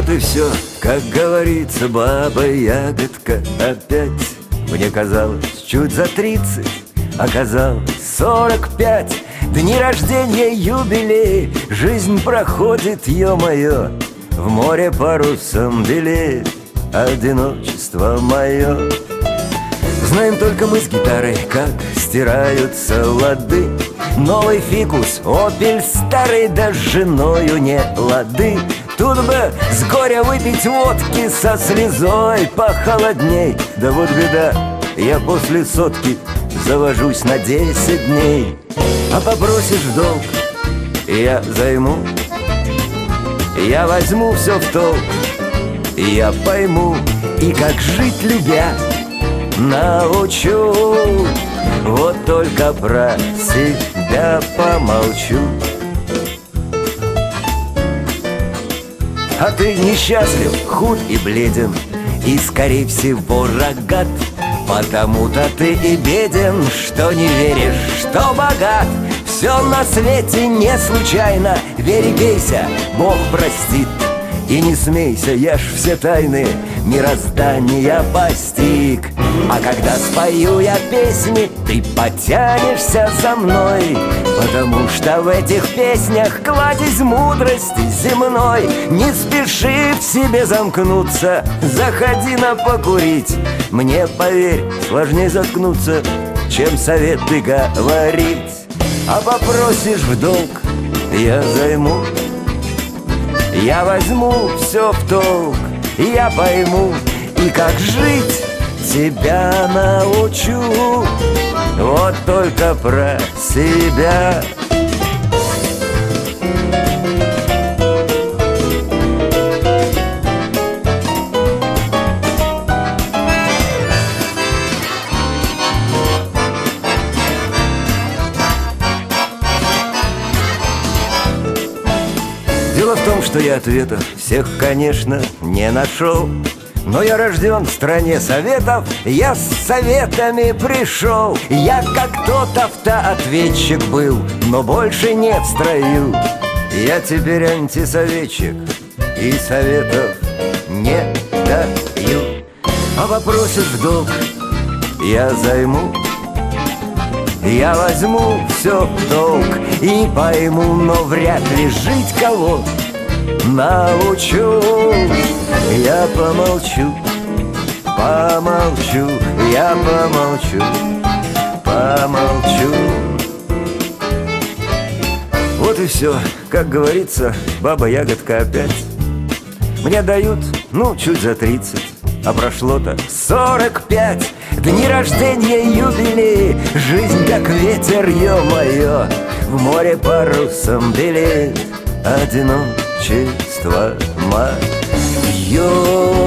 Вот и все, как говорится, баба-ягодка опять. Мне казалось, чуть за 30, оказалось 45. Дни рождения, юбилей, жизнь проходит, ё-моё, в море парусом белеет одиночество мое. Знаем только мы с гитарой, как стираются лады. Новый фикус, опель старый, да с женою не лады. Тут бы с горя выпить водки, со слезой похолодней. Да вот беда, я после сотки завожусь на 10 дней. А попросишь в долг, я займу, я возьму все в толк, я пойму, и как жить любя научу. Вот только про себя помолчу. А ты несчастлив, худ и бледен, и, скорее всего, рогат. Потому-то ты и беден, что не веришь, что богат. Все на свете не случайно, верь и бейся, Бог простит. И не смейся, я ж все тайны мироздания постиг. А когда спою я песни, ты потянешься за мной, потому что в этих песнях кладезь мудрости земной. Не спеши в себе замкнуться, заходи на покурить. Мне, поверь, сложнее заткнуться, чем советы говорить. А попросишь в долг, я займу, я возьму все в толк, я пойму, и как жить тебя научу. Вот только про себя. Дело в том, что я ответов всех, конечно, не нашел. Но я рожден в стране советов, я с советами пришел. Я как тот автоответчик был, но больше не в строю. Я теперь антисоветчик и советов не даю. А попросишь в долг, я займу, я возьму все в толк и пойму, но вряд ли жить кого научу. Я помолчу, помолчу, я помолчу, помолчу. Вот и все, как говорится, баба-ягодка опять. Мне дают, ну, чуть за 30, а прошло-то 45. Дни рождения, юбилей, жизнь как ветер, ё-моё, в море парусом белеет одиночество мое.